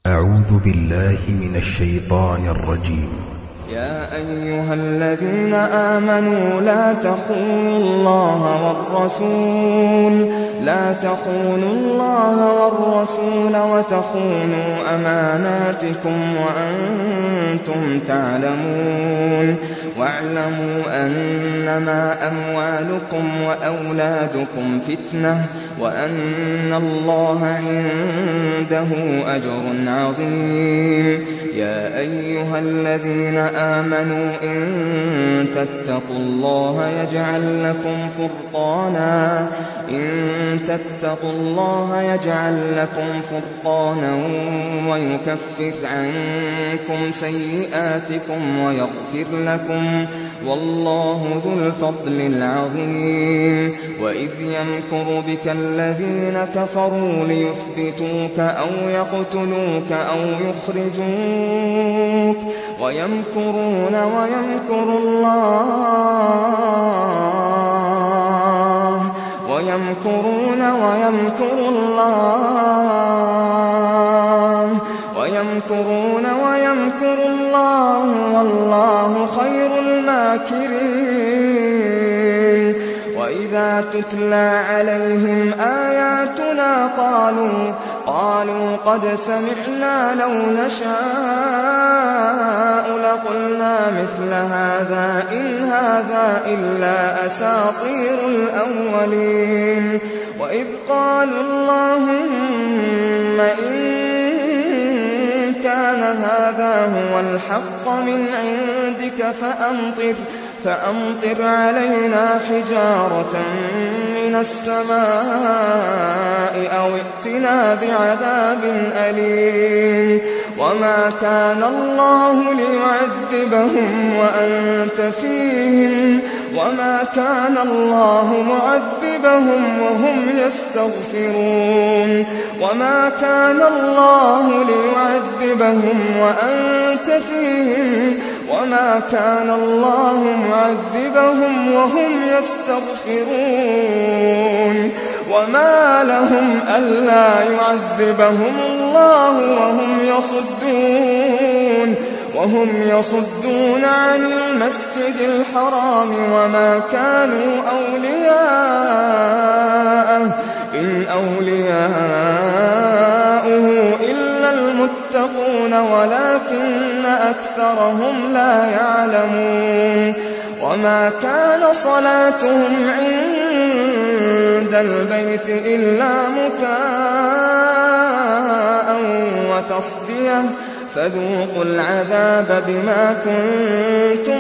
أعوذ بالله من الشيطان الرجيم. يا أيها الذين آمنوا لا تخونوا الله والرسول وتخونوا أماناتكم وأنتم تعلمون. واعلموا أنما أموالكم وأولادكم فتنة وأن الله عنده أجر عظيم. يا أيها الذين آمنوا إن تتقوا الله يجعل لكم فرقانا ويكفر عنكم سيئاتكم ويغفر لكم، والله ذو الفضل العظيم. وإذ يمكر بك الذين كفروا ليثبتوك أو يقتلوك أو يخرجوك ويمكرون ويمكر الله والله خير الماكرين. وإذا تتلى عليهم آياتنا قالوا قد سمعنا لو نشاء لقلنا مثل هذا إن هذا إلا أساطير الأولين. وإذ قالوا اللهم إن كان هذا هو الحق من عندك فأمطر علينا حجارة من السماء أو ائتنا بعذاب أليم. وما كان الله ليعذبهم وأنت فيهم وما كان الله معذبهم وهم يستغفرون. وما كان الله ليعذبهم وأنت فيهم وما كان الله معذبهم وهم يستغفرون. وما لهم ألا يعذبهم الله وهم يصدون عن المسجد الحرام وما كانوا أولياءه إن أولياؤه إلا المتقون ولكن أكثرهم لا يعلمون. وما كان صلاتهم عند البيت إلا مكاء وتصدية فذوقوا العذاب بما كنتم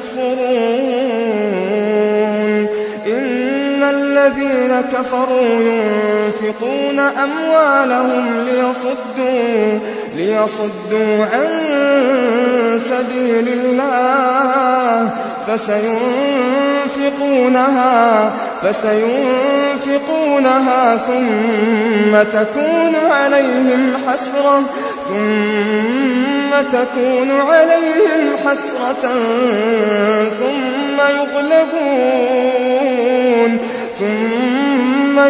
تكفرون. إن الذين كفروا ينفقون أموالهم ليصدوا عن سبيل الله فسينفقونها ثم تكون عليهم حسرة ثم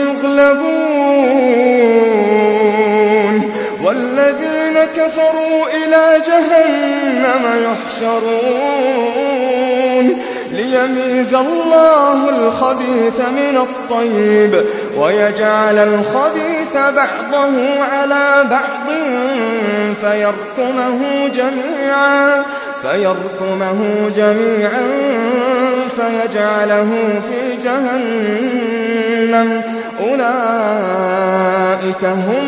يغلبون والذين كفروا إلى جهنم يحشرون ليميز الله الخبيث من الطيب ويجعل الخبيث بعضه على بعض فيركمه جميعا فيجعله في جهنم أولئك هم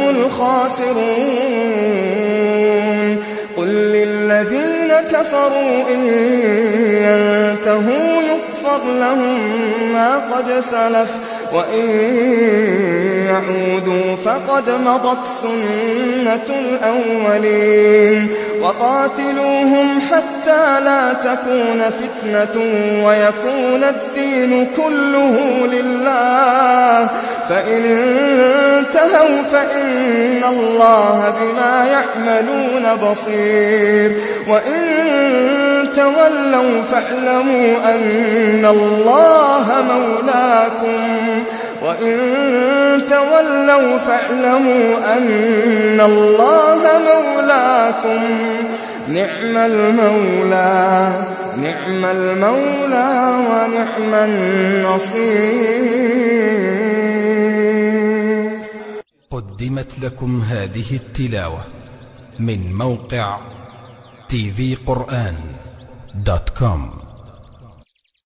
الخاسرون. قل للذين كفروا إن ينتهوا يغفر لهم ما قد سلف وإن يعودوا فقد مضت سنة الأولين. وقاتلوهم حتى لا تكون فتنة ويكون الدين كله لله فإن انتهوا فإن الله بما يعملون بصير. وإن تولوا فاعلموا أن الله مولاكم وإن تولوا فاعلموا أن الله مولاكم مولاكم نعم المولى ونعم النصير. قدمت لكم هذه التلاوة من موقع tvquran.com.